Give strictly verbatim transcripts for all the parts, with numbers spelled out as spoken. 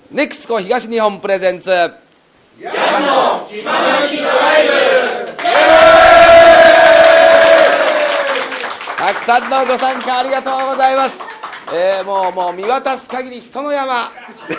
ネクスコ東日本プレゼンツヤンの気ままにドライブ。 たくさんのご参加ありがとうございます。えー、もうもう見渡す限り人の山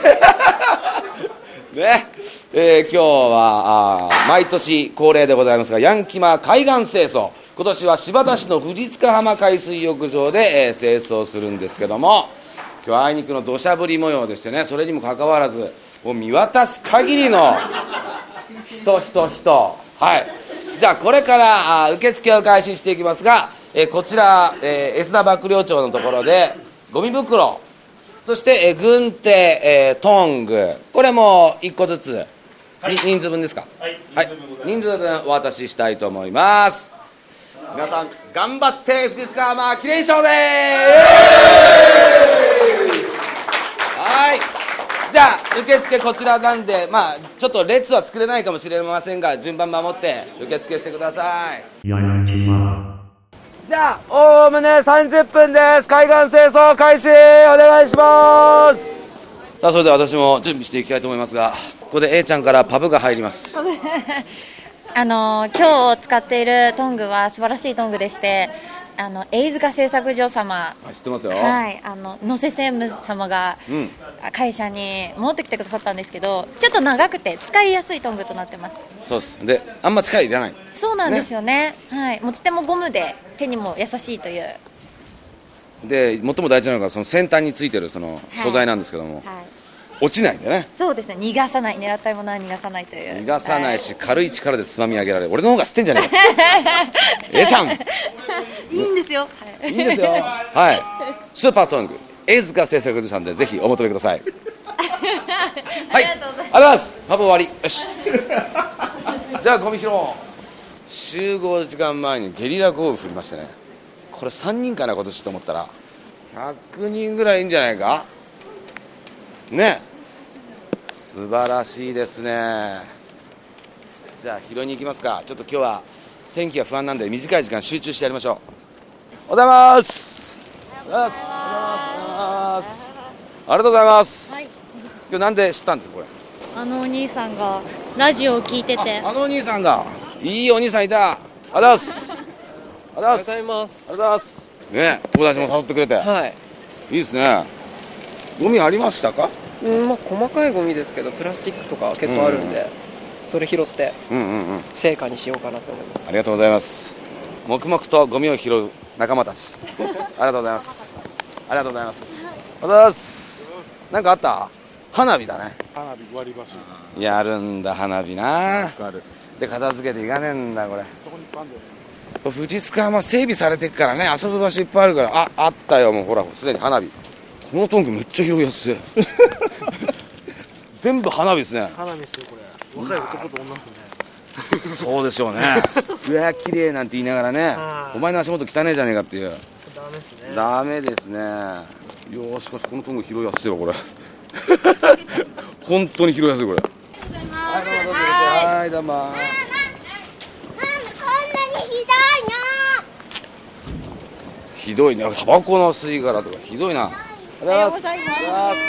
ね、えー、今日はあ毎年恒例でございますが、ヤンキマ海岸清掃、今年は新発田市の藤塚浜海水浴場で、えー、清掃するんですけども、今日はあいにくの土砂降り模様でしてね、それにもかかわらずもう見渡す限りの人人人。はい、じゃあこれからあ受付を開始していきますが、えー、こちら、えー、江須田幕僚長のところでゴミ袋、そして、えー、軍手、えー、トング、これもいっこずつ、はい、人数分ですか。はい、はい、人数分お渡ししたいと思います。皆さん頑張って富士塚浜きれいショーでーす。はい、じゃあ受付こちらなんで、まあちょっと列は作れないかもしれませんが、順番守って受付してください。じゃあおおむねさんじゅっぷんです。海岸清掃開始お願いします。さあ、それでは私も準備していきたいと思いますが、ここで A ちゃんからパブが入りますあの今日使っているトングは素晴らしいトングでして、あの飯塚製作所様、 知ってますよ、 はい、あの野瀬専務様が会社に持ってきてくださったんですけど、ちょっと長くて使いやすいトングとなってます。 そうです。で、あんま力いらない。 そうなんですよ ね, ね、はい、持ち手もゴムで手にも優しいという。 で、最も大事なのがその先端についてるその素材なんですけども、はいはい、落ちないんでね。そうですね、逃がさない、狙ったものは逃がさないという。 逃がさないし、はい、軽い力でつまみ上げられる。俺の方が知ってんじゃねえ A ちゃんいいんですよ、 はい、いいんですよはい、スーパートング飯塚製作所さんでぜひお求めくださいはい、ありがとうございます。パブ終わり。よしじゃあゴミ拾おう。集合時間前にゲリラ豪雨降りましてね、これさんにんかな今年と思ったらひゃくにんぐらいいいんじゃないかね。素晴らしいですね。じゃあ拾いに行きますか。ちょっと今日は天気が不安なんで短い時間集中してやりましょう。おはようございます。おはようございます。ありがとうございます、はい、今日なんで知ったんですかこれ。 あのお兄さんがラジオを聞いてて。 あ, あのお兄さんがいいお兄さんいた。ありがとうございます。 ありがとうございます。 ありがとうございますね。友達も誘ってくれて、はい、いいですね。ゴミありましたか。 うん、まあ細かいゴミですけどプラスチックとか結構あるんで、うん、それ拾って成果にしようかなと思います。 ありがとうございます。黙々とゴミを拾う仲間たちありがとうございます。ありがとうございます。ありがとうございます。なんかあった。花火だね。 花火割り箸やるんだ花火な。で片付けていかねえんだこれ。富士塚浜整備されてっからね、遊ぶ場所いっぱいあるから。あ、あったよ、もうほらすでに花火。このトングめっちゃ拾いやすい全部花火ですね。 花火ですよこれ。若い男と女ですねそうでしょうねうわ綺麗なんて言いながらね、お前の足元汚ねえじゃねえかっていう。 ダメですね。 ダメですね。よーしかしこのトング拾いやすいわこれ本当に拾いやすいこれ。はいどうも。 こんなにひどいね。タバコの吸い殻とかひどいな。 おはようございます。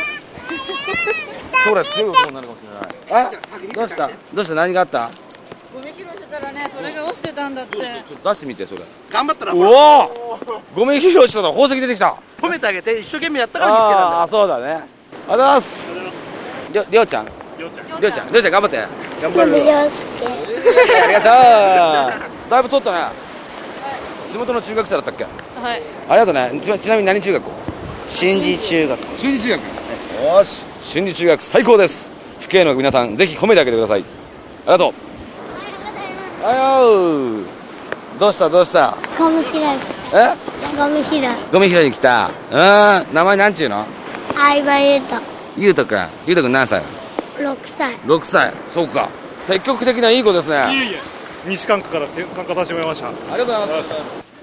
将来強い男になるかもしれない。あ、どうした？どうした？何があった？ ゴミ拾いしてたらね、それが落ちてたんだって。ちょっと出してみてそれ。 頑張ったら。 おお。ゴミ拾いしてたら宝石出てきた。 褒めてあげて一生懸命やったから見つけたんだ。 ああ、そうだね。ありがとうございます。りょりょうちゃん。りょうちゃん。りょうちゃん。りょうちゃん頑張って。頑張る。ありがとう。だいぶ取ったね。地元の中学生だったっけ？ はい。 ありがとうね。ちなみに何中学校？ 新次中学。 新次中学。よし。新次中学最高です。父兄の皆さんぜひ褒めてあげてください。ありがとう。あよー。どうしたどうした？ ゴミ拾い。 え？ ゴミ拾い。 ゴミ拾いに来た。うん。名前なんちゅうの？ 相葉優斗。 優斗くん。優斗くん何歳？ ろくさい。 ろくさい。そうか。積極的ないい子ですね。 いえいえ。西館区から参加させてもらいました。ありがとうございます。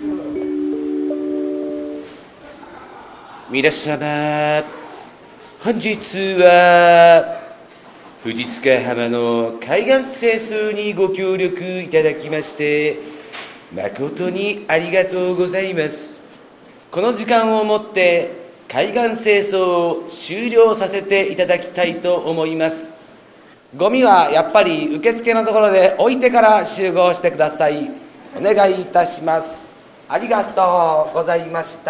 皆様、本日は富士塚浜の海岸清掃にご協力いただきまして誠にありがとうございます。この時間をもって海岸清掃を終了させていただきたいと思います。ゴミはやっぱり受付のところで置いてから集合してください。お願いいたします。ありがとうございました。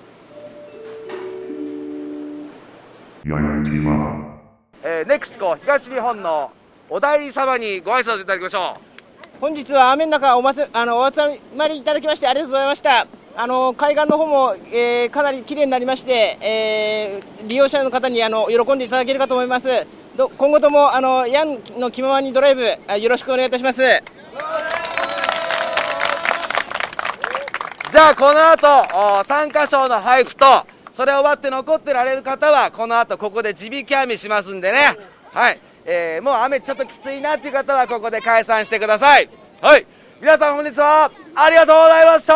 えー、ネクスコ東日本のお代理様にご挨拶いただきましょう。 本日は雨の中おまつあのお集まりいただきましてありがとうございました。あの海岸の方も、えー、かなり綺麗になりまして、えー、利用者の方にあの喜んでいただけるかと思います。ど今後ともあのヤンの気ままにドライブよろしくお願いいたします。 じゃあこの後参加賞の配布とそれ終わって残ってられる方はこの後ここで地引き網しますんでね、はい、えー、もう雨ちょっときついなっていう方はここで解散してください。はい、皆さん本日はありがとうございました。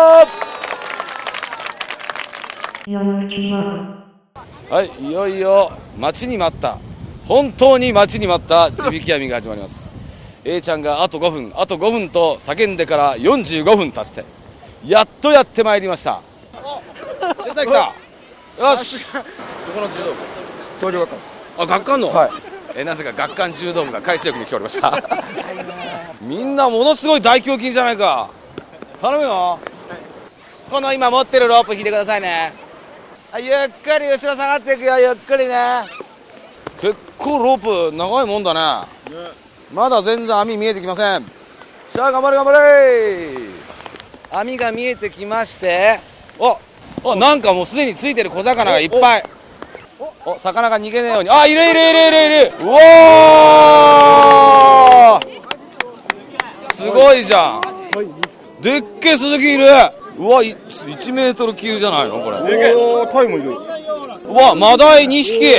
はい、いよいよ待ちに待った本当に待ちに待った地引き網が始まります。 A ちゃんがあとごふんあとごふんと叫んでからよんじゅうごふん経ってやっとやってまいりました。出崎さん、よし、どこの柔道部？東京学館です。あ、学館の、はい、えなぜか学館柔道部が海水浴に来ておりましたみんなものすごい大胸筋じゃないか。頼むよ。この今持ってるロープ引いてくださいね。ゆっくり後ろ下がっていくよ、ゆっくりね。結構ロープ長いもんだね。まだ全然網見えてきません。さあ頑張れ頑張れ。網が見えてきまして、おお、なんかもうすでについてる小魚がいっぱい。お、魚が逃げねえように。あ、いるいるいるいるいる。うおー、すごいじゃん。でっけえ鈴木いる。うわ、いちメートル級じゃないのこれ。おー、タイもいる。うわ、マダイにひき。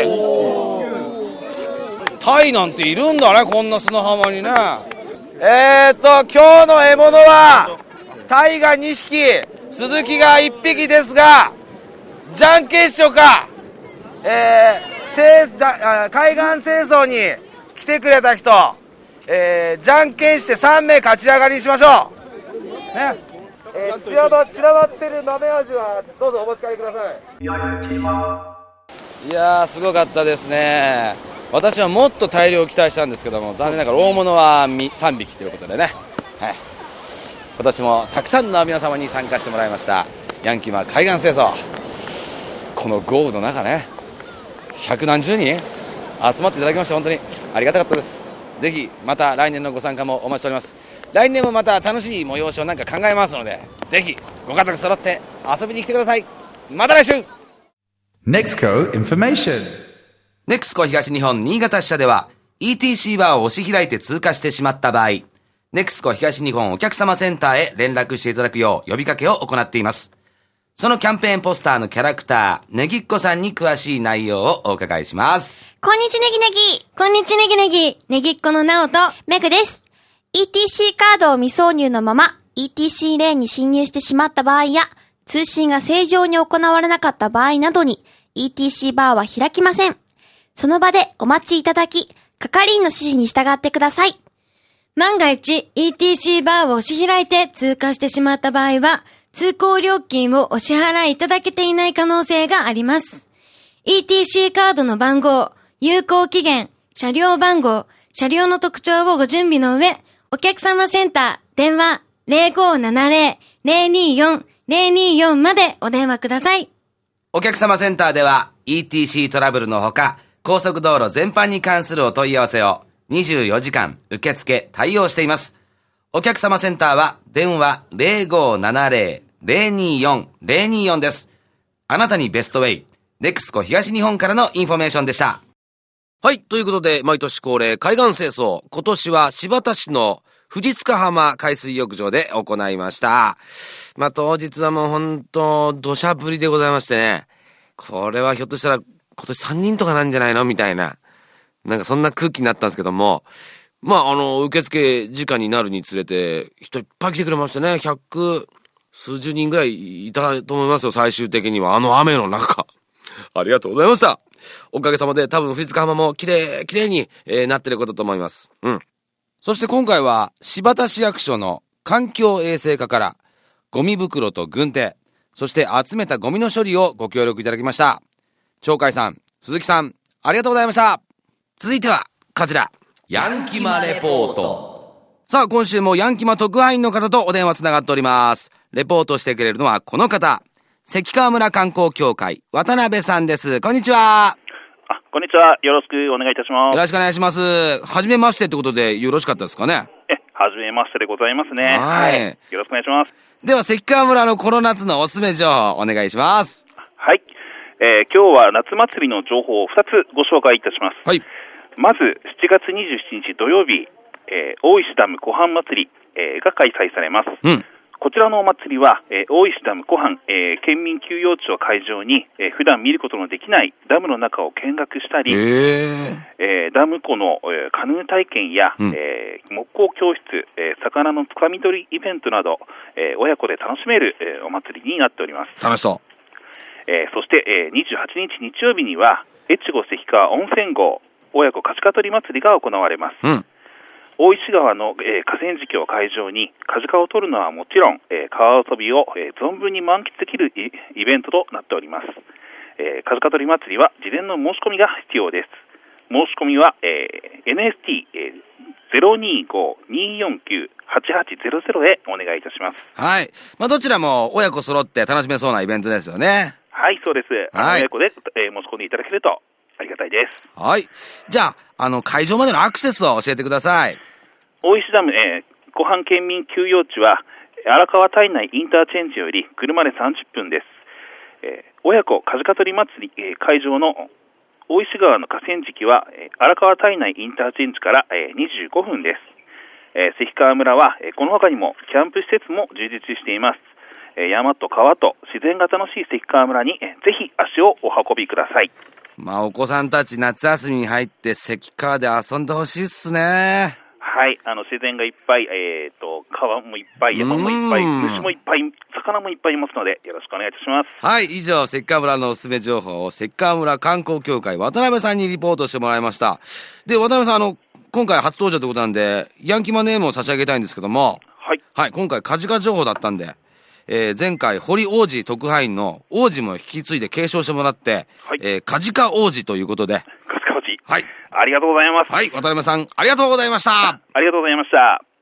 タイなんているんだね、こんな砂浜にね。えーと今日の獲物はタイがにひき、鈴木がいっぴきですが、じゃんけんしようか。えー、じゃ海岸清掃に来てくれた人、えー、じゃんけんしてさんめい勝ち上がりにしましょうね。えー、散らば散らばってる豆味はどうぞお持ち帰りください。いやー、すごかったですね。私はもっと大量期待したんですけども、残念ながら大物はさんびきということでね、はい、今年もたくさんの皆様に参加してもらいましたヤンキーマ海岸清掃。この豪雨の中ね、百何十人集まっていただきまして本当にありがたかったです。ぜひまた来年のご参加もお待ちしております。来年もまた楽しい催しをなんか考えますので、ぜひご家族揃って遊びに来てください。また来週。 Nexco Information。 ネクスコ東日本新潟支社では イーティーシー バーを押し開いて通過してしまった場合、ネクスコ東日本お客様センターへ連絡していただくよう呼びかけを行っています。そのキャンペーンポスターのキャラクター、ねぎっこさんに詳しい内容をお伺いします。 こんにちねぎねぎ。こんにちねぎねぎ。ねぎっこのなおとめぐです。イーティーシー カードを未挿入のまま イーティーシー レーンに侵入してしまった場合や、通信が正常に行われなかった場合などに イーティーシー バーは開きません。その場でお待ちいただき、係員の指示に従ってください。 万が一 イーティーシー バーを押し開いて通過してしまった場合は、通行料金をお支払いいただけていない可能性があります。イーティーシー カードの番号、有効期限、車両番号、車両の特徴をご準備の上、お客様センター、電話 ゼロごーななゼロ ゼロにーよん ゼロにーよん までお電話ください。 お客様センターでは イーティーシー トラブルのほか、高速道路全般に関するお問い合わせをにじゅうよじかん受付対応しています。お客様センターは電話 ゼロごーななゼロ ゼロにーよん ゼロにーよん です。あなたにベストウェイ、ネクスコ東日本からのインフォメーションでした。はい、ということで毎年恒例海岸清掃、今年は新発田市の藤塚浜海水浴場で行いました。まあ当日はもう本当土砂降りでございましてね、これはひょっとしたら今年さんにんとかなんじゃないのみたいな、なんかそんな空気になったんですけども、まああの受付時間になるにつれて人いっぱい来てくれましてね、百数十人ぐらいいたと思いますよ、最終的には。あの雨の中ありがとうございました。おかげさまで多分藤塚浜も綺麗綺麗に、えー、なってることと思います。うん。そして今回は新発田市役所の環境衛生課からゴミ袋と軍手、 そして集めたゴミの処理をご協力いただきました。鳥海さん、鈴木さん、ありがとうございました。続いては、こちら。ヤンキマレポート。さあ、今週もヤンキマ特派員の方とお電話つながっております。レポートしてくれるのはこの方。関川村観光協会、渡辺さんです。こんにちは。 あ、こんにちは。よろしくお願いいたします。 よろしくお願いします。はじめましてってことでよろしかったですかね。 え、はじめましてでございますね。 はい。 よろしくお願いします。 では、関川村のこの夏のおすすめ情報お願いします。 はい。えー、今日は夏祭りの情報をふたつご紹介いたします。 はい。まず、しちがつにじゅうしちにち土曜日、えー、大石ダム湖畔祭り、えー、が開催されます。 うん。 こちらのお祭りは、えー、大石ダム湖畔、えー、県民休養地を会場に、えー、普段見ることのできないダムの中を見学したり、 えーえー、ダム湖の、えー、カヌー体験や、うんえー、木工教室、えー、魚のつかみ取りイベントなど、えー、親子で楽しめる、えー、お祭りになっております。 楽しそう。 えー、そして、えー、にじゅうはちにち日曜日には、越後関川温泉郷親子カジカ取り祭りが行われます。 うん大石川の、えー、河川敷を会場にカジカを取るのはもちろん、えー、川遊びを、えー、存分に満喫できるイ, イベントとなっております。えー、カジカ取り祭りは事前の申し込みが必要です。申し込みは、えー、エヌエスティー ゼロにーごーにーよんきゅう はちはちゼロゼロ へお願いいたします。 はい。まあ、どちらも親子揃って楽しめそうなイベントですよね。 はい、そうです。 はい、 親子で、えー、申し込んでいただけるとありがたいです。 はい。じゃあ、あの、会場までのアクセスを教えてください。 大石ダム、えー、湖畔県民休養地は、荒川胎内インターチェンジより車でさんじゅっぷんです。えー、親子カジカ取り祭り、えー、会場の大石川の河川敷は、えー、荒川胎内インターチェンジから、えー、にじゅうごふんです。えー、関川村は、えー、この他にもキャンプ施設も充実しています。えー、山と川と自然が楽しい関川村に、えー、ぜひ足をお運びください。 まあ、お子さんたち夏休みに入って関川で遊んでほしいっすね。 はい、あの自然がいっぱい、えーと、川もいっぱい、山もいっぱい、虫もいっぱい、魚もいっぱいいますので、よろしくお願いいたします。 はい、以上、関川村のおすすめ情報を関川村観光協会渡辺さんにリポートしてもらいました。で、渡辺さん、あの、今回初登場ということなんで、ヤンキマネームを差し上げたいんですけども、 はい。 はい、今回カジカ情報だったんで、えー、前回、堀王子特派員の王子も引き継いで継承してもらって、はい、えー、カジカ王子ということで、 カジカ王子。 はい。 ありがとうございます。 はい、渡辺さん、ありがとうございました。 ありがとうございました。